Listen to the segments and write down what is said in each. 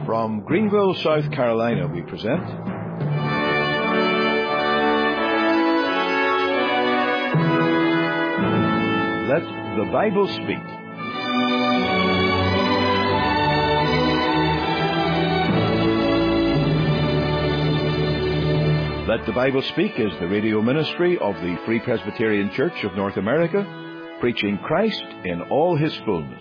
From Greenville, South Carolina, we present Let the Bible Speak. Let the Bible Speak is the radio ministry of the Free Presbyterian Church of North America, preaching Christ in all His fullness.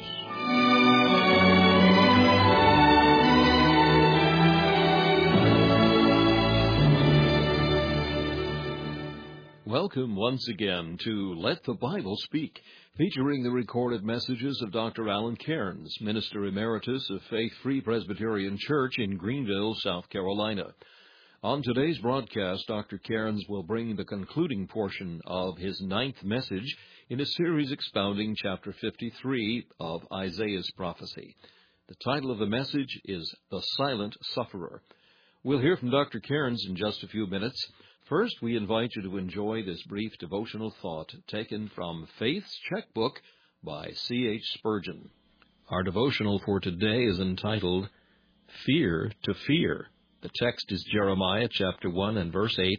Welcome once again to Let the Bible Speak, featuring the recorded messages of Dr. Alan Cairns, Minister Emeritus of Faith Free Presbyterian Church in Greenville, South Carolina. On today's broadcast, Dr. Cairns will bring the concluding portion of his 9th message in a series expounding chapter 53 of Isaiah's prophecy. The title of the message is The Silent Sufferer. We'll hear from Dr. Cairns in just a few minutes. First, we invite you to enjoy this brief devotional thought taken from Faith's Checkbook by C.H. Spurgeon. Our devotional for today is entitled, Fear to Fear. The text is Jeremiah chapter 1 and verse 8.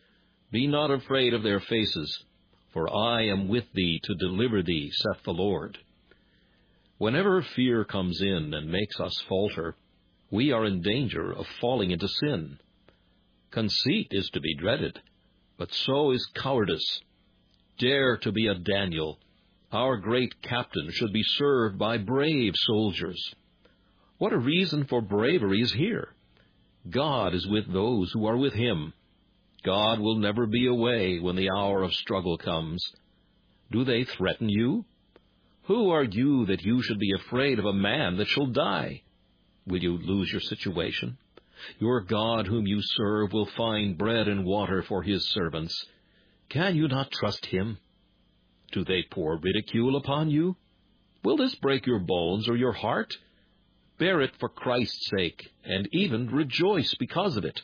Be not afraid of their faces, for I am with thee to deliver thee, saith the Lord. Whenever fear comes in and makes us falter, we are in danger of falling into sin. Conceit is to be dreaded, but so is cowardice. Dare to be a Daniel. Our great captain should be served by brave soldiers. What a reason for bravery is here. God is with those who are with Him. God will never be away when the hour of struggle comes. Do they threaten you? Who are you that you should be afraid of a man that shall die? Will you lose your situation? Your God whom you serve will find bread and water for His servants. Can you not trust Him? Do they pour ridicule upon you? Will this break your bones or your heart? Bear it for Christ's sake, and even rejoice because of it.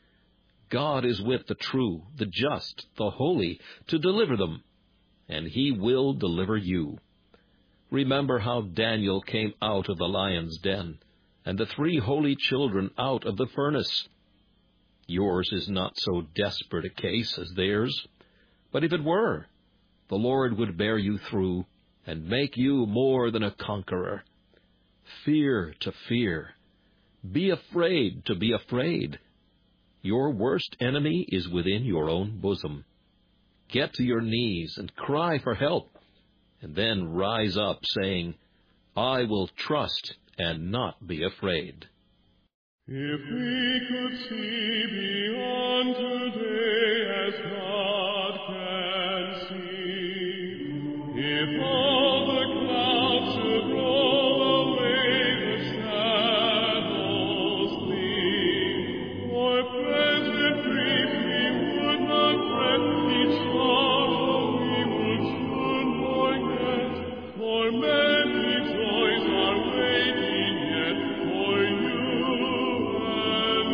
God is with the true, the just, the holy, to deliver them, and He will deliver you. Remember how Daniel came out of the lion's den, and the 3 holy children out of the furnace. Yours is not so desperate a case as theirs, but if it were, the Lord would bear you through and make you more than a conqueror. Fear to fear. Be afraid to be afraid. Your worst enemy is within your own bosom. Get to your knees and cry for help, and then rise up, saying, I will trust and not be afraid. If we could see beyond today as God can see, if all the clouds should roll away the shadows leave, or present grief we would not fret, each sorrow we would soon forget, for many joys are waiting yet for you and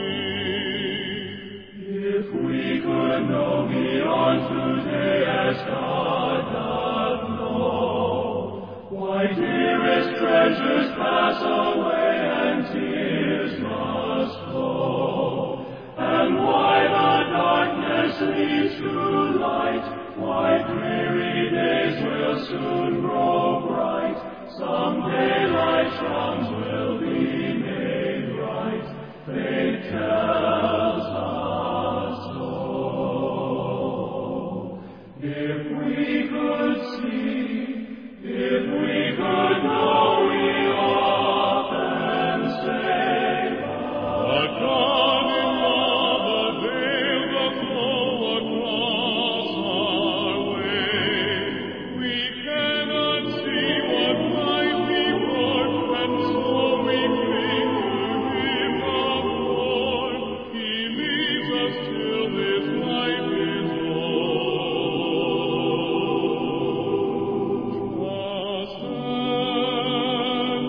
me. If we could know beyond today as God doth know, why dearest treasures pass away and tears must flow, and why the darkness leads to light, why dreary days will soon grow bright, some daylight shrouds will be made bright, faith tells us so. If we could see, if we could know, we often say, but God in love a veil doth throw across our way. We cannot see what might be worth, and so we cling to Him of Lord. He leads us till His life is o'er. Trust and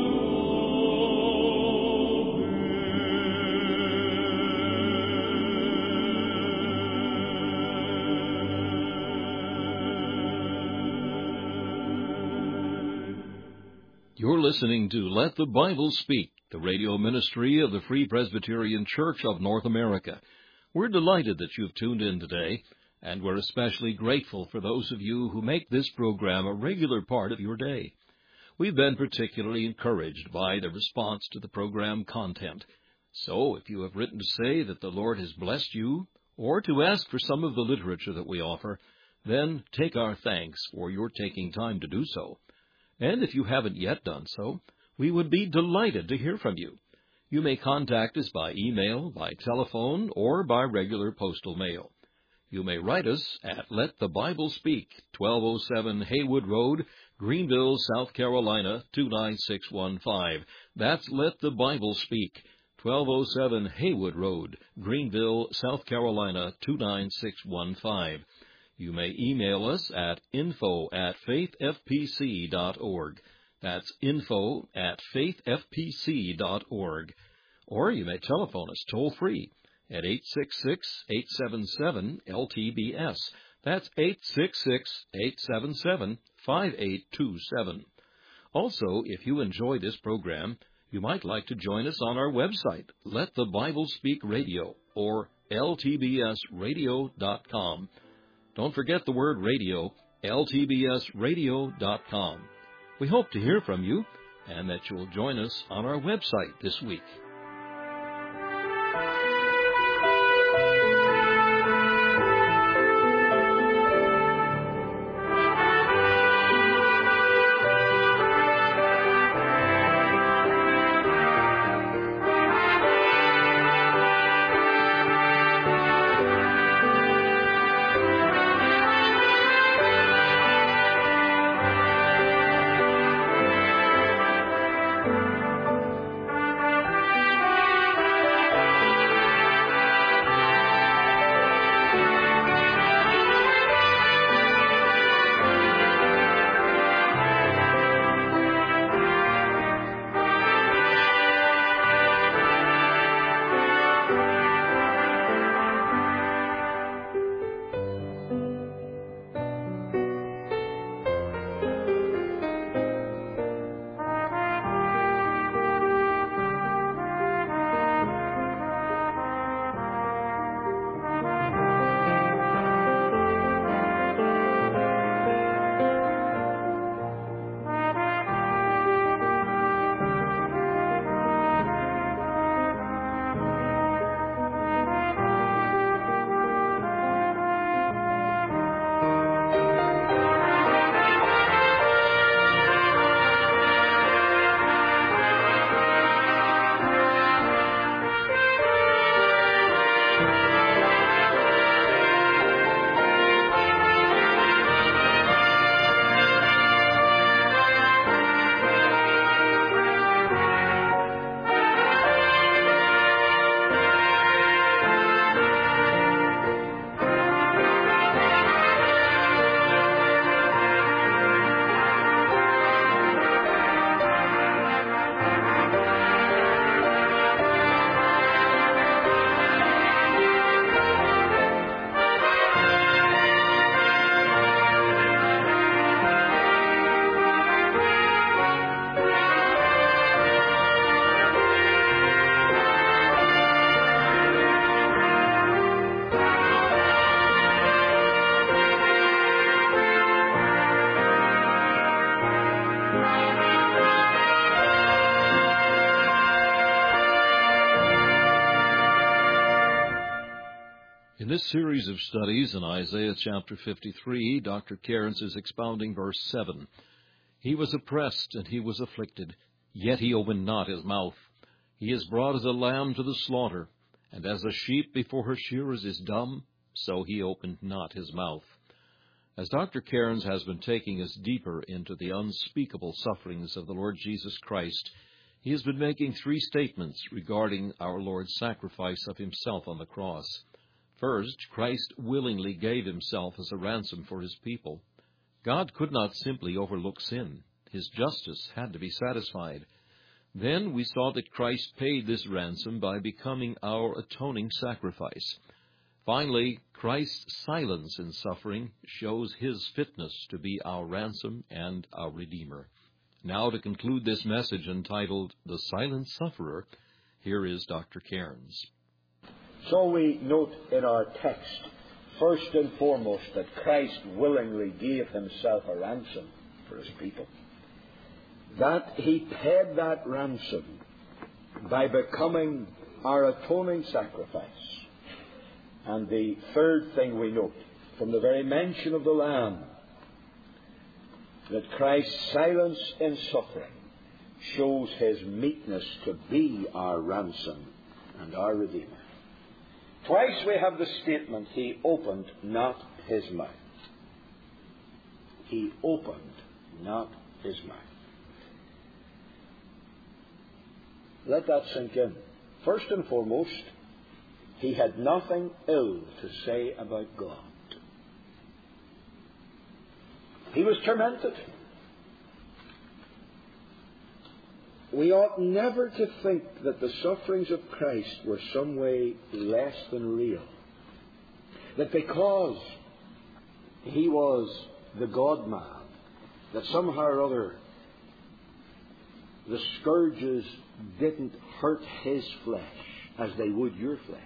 You're listening to Let the Bible Speak, the radio ministry of the Free Presbyterian Church of North America. We're delighted that you've tuned in today, and we're especially grateful for those of you who make this program a regular part of your day. We've been particularly encouraged by the response to the program content. So if you have written to say that the Lord has blessed you, or to ask for some of the literature that we offer, then take our thanks for your taking time to do so. And if you haven't yet done so, we would be delighted to hear from you. You may contact us by email, by telephone, or by regular postal mail. You may write us at Let the Bible Speak, 1207 Haywood Road, Greenville, South Carolina, 29615. That's Let the Bible Speak, 1207 Haywood Road, Greenville, South Carolina, 29615. You may email us at info@faithfpc.org. That's info@faithfpc.org. Or you may telephone us toll-free at 866-877-LTBS. That's 866-877-5827. Also, if you enjoy this program, you might like to join us on our website, Let the Bible Speak Radio, or ltbsradio.com. Don't forget the word radio, ltbsradio.com. We hope to hear from you, and that you'll join us on our website this week. In this series of studies in Isaiah chapter 53, Dr. Cairns is expounding verse 7. He was oppressed and he was afflicted, yet he opened not his mouth. He is brought as a lamb to the slaughter, and as a sheep before her shearers is dumb, so he opened not his mouth. As Dr. Cairns has been taking us deeper into the unspeakable sufferings of the Lord Jesus Christ, he has been making three statements regarding our Lord's sacrifice of himself on the cross. First, Christ willingly gave himself as a ransom for his people. God could not simply overlook sin. His justice had to be satisfied. Then we saw that Christ paid this ransom by becoming our atoning sacrifice. Finally, Christ's silence in suffering shows his fitness to be our ransom and our Redeemer. Now, to conclude this message entitled The Silent Sufferer, here is Dr. Cairns. So we note in our text, first and foremost, that Christ willingly gave himself a ransom for his people. That he paid that ransom by becoming our atoning sacrifice. And the third thing we note, from the very mention of the Lamb, that Christ's silence in suffering shows his meekness to be our ransom and our Redeemer. Twice we have the statement, he opened not his mouth. He opened not his mouth. Let that sink in. First and foremost, he had nothing ill to say about God. He was tormented. We ought never to think that the sufferings of Christ were some way less than real. That because he was the God-man, that somehow or other the scourges didn't hurt his flesh as they would your flesh.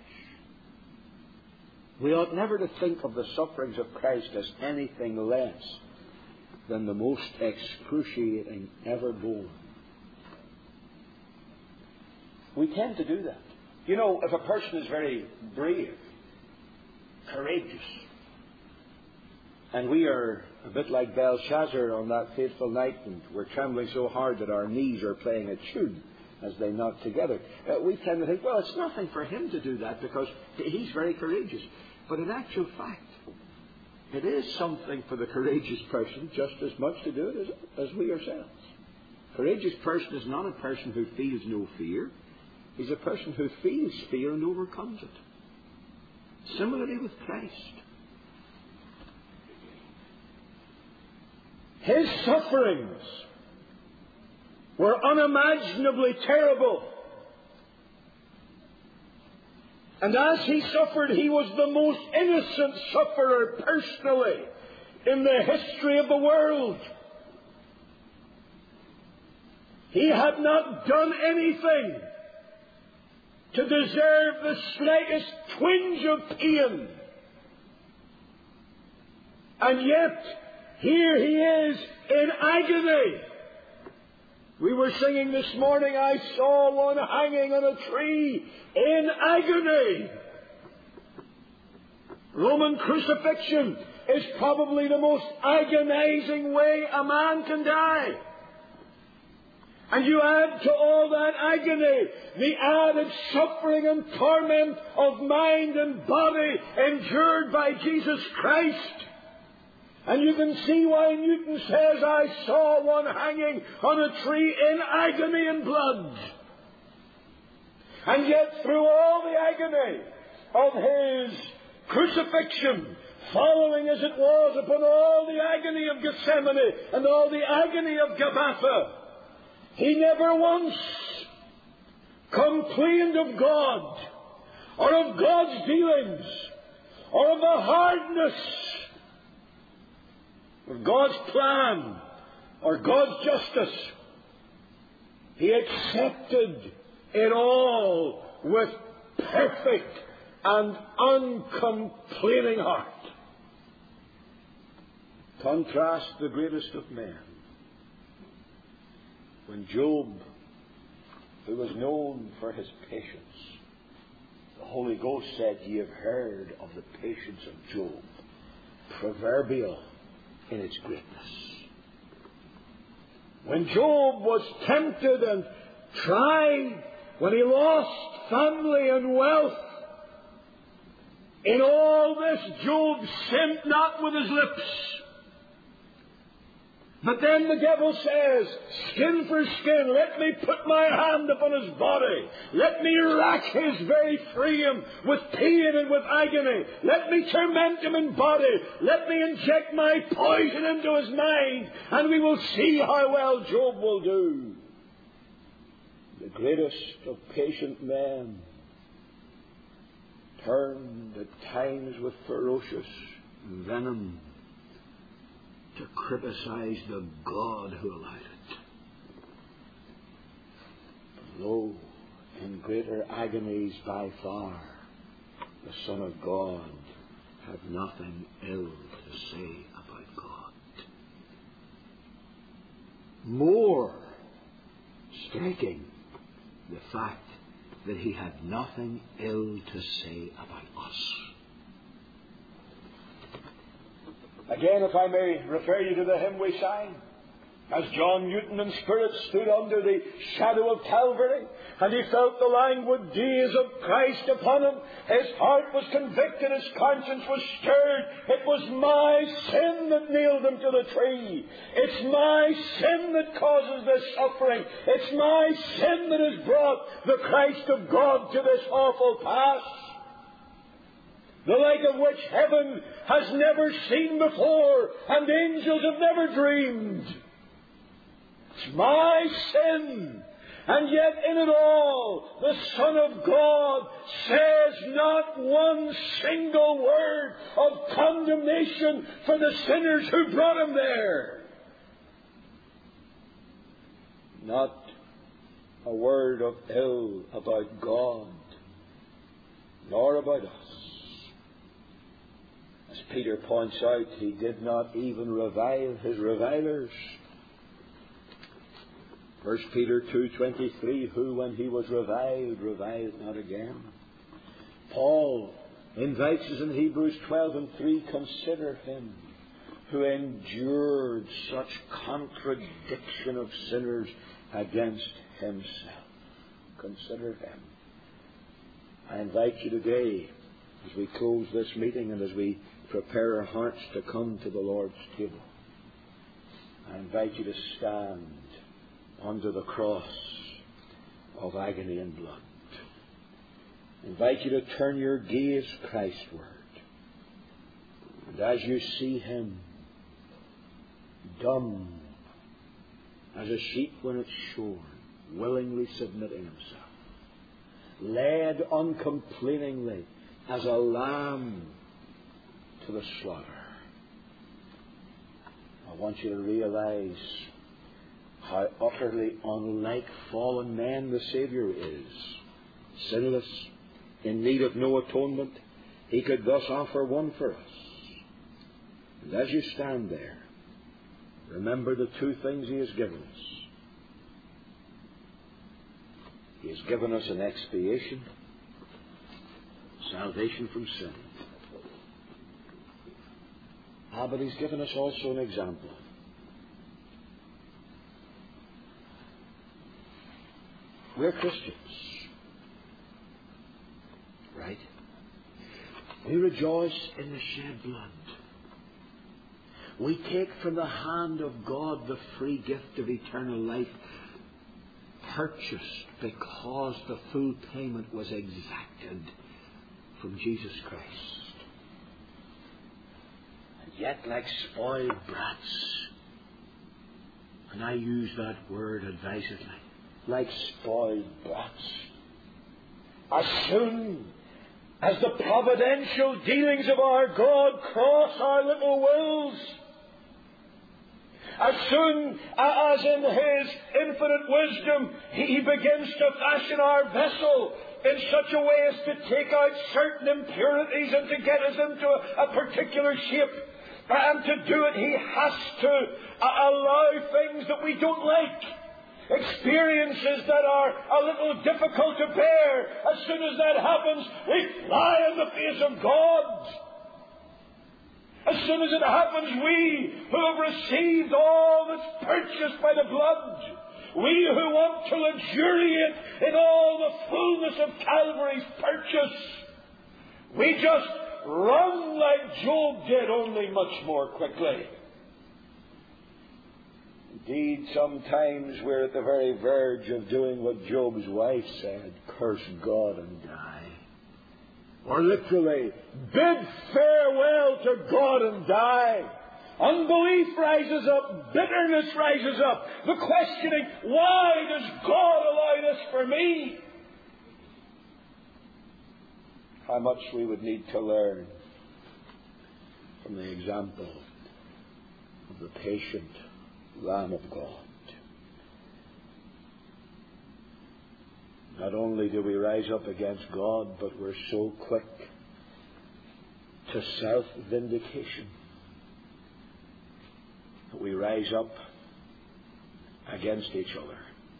We ought never to think of the sufferings of Christ as anything less than the most excruciating ever borne. We tend to do that. You know, if a person is very brave, courageous, and we are a bit like Belshazzar on that fateful night, and we're trembling so hard that our knees are playing a tune as they knot together, we tend to think, well, it's nothing for him to do that because he's very courageous. But in actual fact, it is something for the courageous person just as much to do it as we ourselves. A courageous person is not a person who feels no fear. He's a person who feels fear and overcomes it. Similarly with Christ. His sufferings were unimaginably terrible. And as he suffered, he was the most innocent sufferer personally in the history of the world. He had not done anything to deserve the slightest twinge of pain. And yet, here he is in agony. We were singing this morning, I saw one hanging on a tree in agony. Roman crucifixion is probably the most agonizing way a man can die. And you add to all that agony the added suffering and torment of mind and body endured by Jesus Christ. And you can see why Newton says, I saw one hanging on a tree in agony and blood. And yet through all the agony of his crucifixion, following as it was upon all the agony of Gethsemane and all the agony of Gabbatha, he never once complained of God or of God's dealings or of the hardness of God's plan or God's justice. He accepted it all with perfect and uncomplaining heart. Contrast the greatest of men. When Job, who was known for his patience, the Holy Ghost said, ye have heard of the patience of Job, proverbial in its greatness. When Job was tempted and tried, when he lost family and wealth, in all this Job sinned not with his lips. But then the devil says, skin for skin, let me put my hand upon his body. Let me rack his very frame with pain and with agony. Let me torment him in body. Let me inject my poison into his mind, and we will see how well Job will do. The greatest of patient men turned at times with ferocious venom to criticize the God who allowed it. Lo, in greater agonies by far, the Son of God had nothing ill to say about God. More striking, the fact that he had nothing ill to say about us. Again, if I may refer you to the hymn we sang, as John Newton in spirit stood under the shadow of Calvary, and he felt the languid gaze of Christ upon him, his heart was convicted, his conscience was stirred. It was my sin that nailed him to the tree. It's my sin that causes this suffering. It's my sin that has brought the Christ of God to this awful pass, the like of which heaven has never seen before and angels have never dreamed. It's my sin. And yet in it all, the Son of God says not one single word of condemnation for the sinners who brought him there. Not a word of ill about God, nor about us. As Peter points out, he did not even revile his revilers. 1 Peter 2:23, who when he was reviled not again. Paul invites us in Hebrews 12:3, consider him who endured such contradiction of sinners against himself. Consider him. I invite you today, as we close this meeting and as we prepare our hearts to come to the Lord's table, I invite you to stand under the cross of agony and blood. I invite you to turn your gaze Christward. And as you see him, dumb as a sheep when it's shorn, willingly submitting himself, led uncomplainingly as a lamb to the slaughter, I want you to realize how utterly unlike fallen men the Saviour is. Sinless, in need of no atonement, he could thus offer one for us. And as you stand there, remember the two things he has given us. He has given us an expiation, salvation from sin. But he's given us also an example. We're Christians, right? We rejoice in the shed blood. We take from the hand of God the free gift of eternal life, purchased because the full payment was exacted from Jesus Christ. And yet, like spoiled brats, and I use that word advisedly, like spoiled brats, as soon as the providential dealings of our God cross our little wills, as soon as in His infinite wisdom He begins to fashion our vessel in such a way as to take out certain impurities and to get us into a particular shape, and to do it He has to allow things that we don't like, experiences that are a little difficult to bear. As soon as that happens, we fly in the face of God. As soon as it happens, we who have received all that's purchased by the blood, we who want to luxuriate in all the fullness of Calvary's purchase, we just run like Job did, only much more quickly. Indeed, sometimes we're at the very verge of doing what Job's wife said, curse God and die. Or literally, bid farewell to God and die. Unbelief rises up, bitterness rises up, the questioning, why does God allow this for me? How much we would need to learn from the example of the patient Lamb of God. Not only do we rise up against God, but we're so quick to self-vindication that we rise up against each other.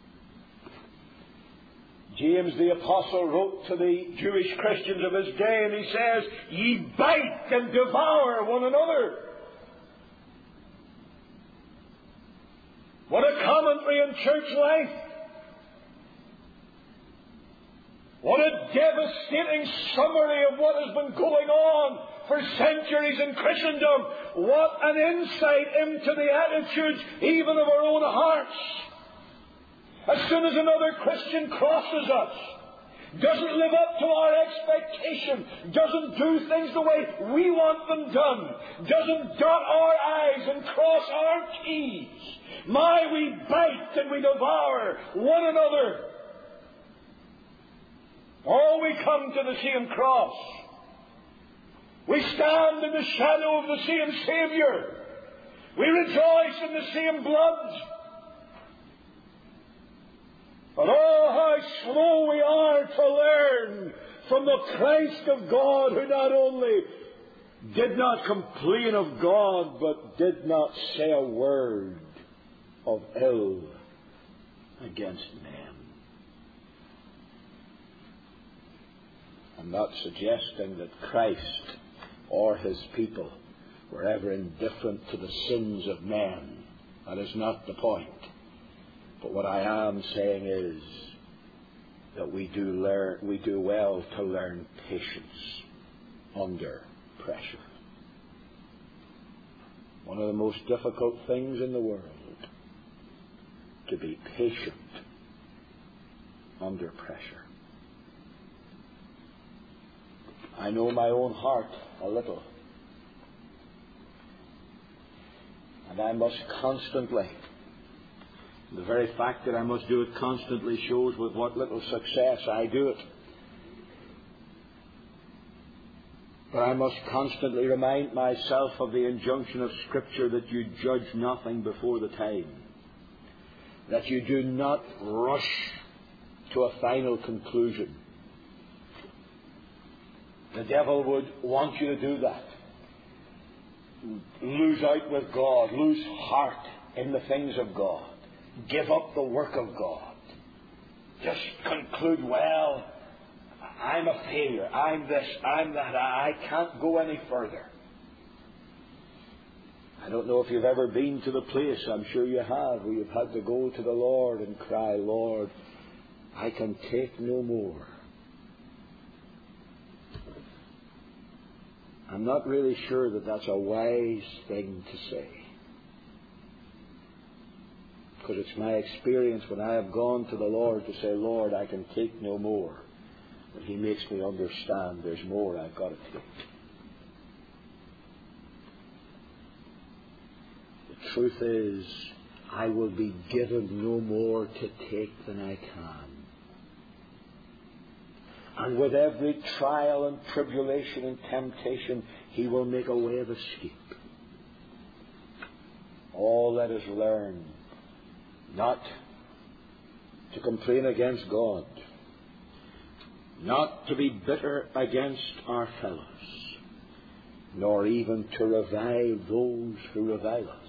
James the Apostle wrote to the Jewish Christians of his day, and he says, "Ye bite and devour one another." What a commentary on church life. What a devastating summary of what has been going on for centuries in Christendom. What an insight into the attitudes even of our own hearts. As soon as another Christian crosses us, doesn't live up to our expectation, doesn't do things the way we want them done, doesn't dot our I's and cross our T's, we bite and we devour one another. All we come to the same cross. We stand in the shadow of the same Savior. We rejoice in the same blood. But oh, how slow we are to learn from the Christ of God, who not only did not complain of God, but did not say a word of ill against men. I'm not suggesting that Christ or his people were ever indifferent to the sins of men. That is not the point. But what I am saying is that we do well to learn patience under pressure. One of the most difficult things in the world, to be patient under pressure. I know my own heart a little. And I must constantly, the very fact that I must do it constantly shows with what little success I do it. But I must constantly remind myself of the injunction of Scripture that you judge nothing before the time. That you do not rush to a final conclusion. The devil would want you to do that. Lose out with God. Lose heart in the things of God. Give up the work of God. Just conclude, well, I'm a failure. I'm this, I'm that. I can't go any further. I don't know if you've ever been to the place, I'm sure you have, where you've had to go to the Lord and cry, Lord, I can take no more. I'm not really sure that that's a wise thing to say. Because it's my experience when I have gone to the Lord to say, Lord, I can take no more, that He makes me understand there's more I've got to take. The truth is, I will be given no more to take than I can. And with every trial and tribulation and temptation, He will make a way of escape. All let us learn not to complain against God, not to be bitter against our fellows, nor even to revile those who revile us.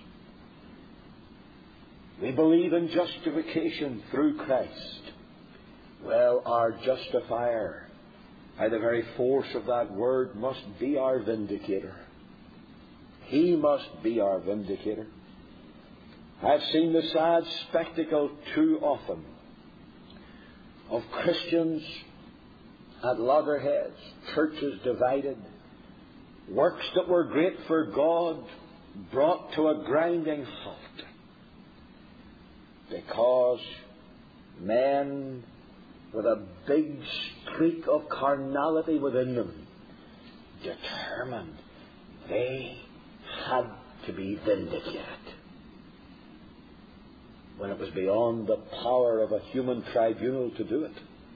We believe in justification through Christ. Well, our justifier, by the very force of that word, must be our vindicator. He must be our vindicator. I've seen the sad spectacle too often of Christians at loggerheads, churches divided, works that were great for God brought to a grinding halt because men with a big streak of carnality within them determined they had to be vindicated, when it was beyond the power of a human tribunal to do it.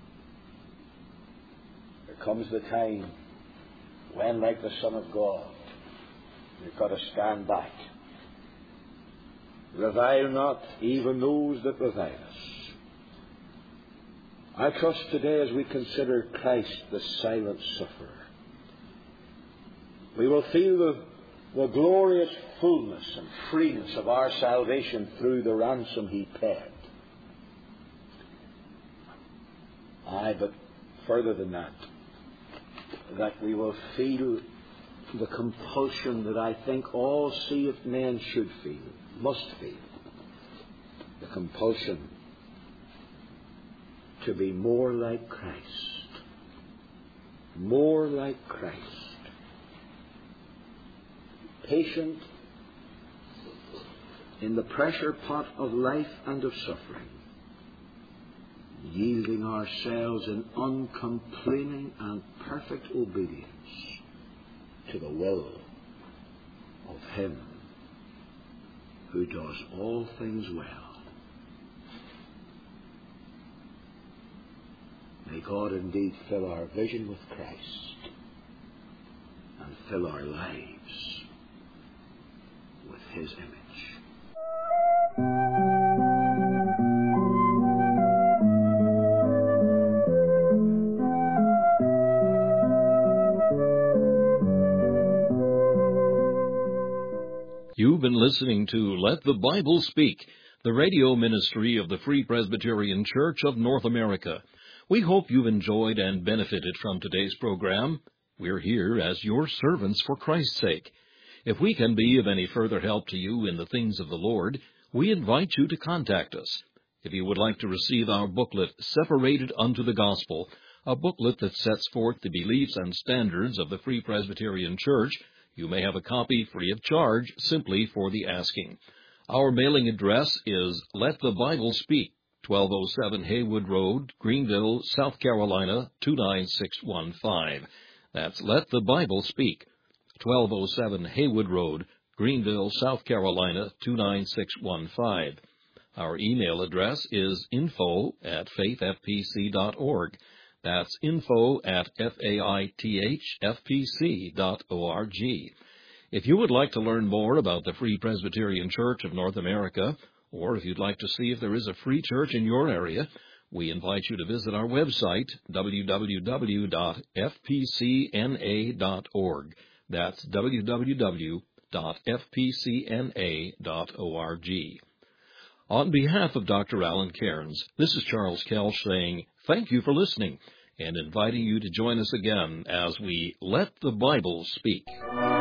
There comes the time when, like the Son of God, we've got to stand back. Revile not even those that revile us. I trust today as we consider Christ, the silent sufferer, we will feel the glorious fullness and freeness of our salvation through the ransom He paid. Aye, but further than that we will feel the compulsion that I think all saved men should feel, must feel, the compulsion to be more like Christ. More like Christ. Patient in the pressure pot of life and of suffering, yielding ourselves in uncomplaining and perfect obedience to the will of Him who does all things well. May God indeed fill our vision with Christ and fill our lives with His image. You've been listening to Let the Bible Speak, the radio ministry of the Free Presbyterian Church of North America. We hope you've enjoyed and benefited from today's program. We're here as your servants for Christ's sake. If we can be of any further help to you in the things of the Lord, we invite you to contact us. If you would like to receive our booklet, Separated Unto the Gospel, a booklet that sets forth the beliefs and standards of the Free Presbyterian Church, you may have a copy free of charge simply for the asking. Our mailing address is Let the Bible Speak, 1207 Haywood Road, Greenville, South Carolina, 29615. That's Let the Bible Speak, 1207 Haywood Road, Greenville, South Carolina, 29615. Our email address is info@faithfpc.org. That's info@faithfpc.org. If you would like to learn more about the Free Presbyterian Church of North America, or if you'd like to see if there is a free church in your area, we invite you to visit our website, www.fpcna.org. That's www.fpcna.org. On behalf of Dr. Alan Cairns, this is Charles Kelch saying thank you for listening and inviting you to join us again as we Let the Bible Speak.